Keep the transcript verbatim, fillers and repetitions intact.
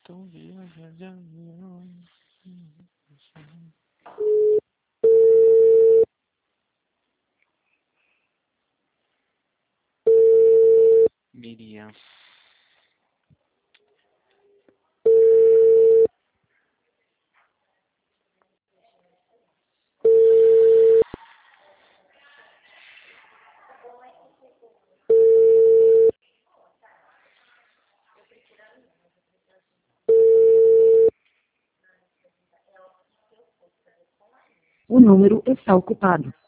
Então viaja de avião. Miriam. O número está ocupado.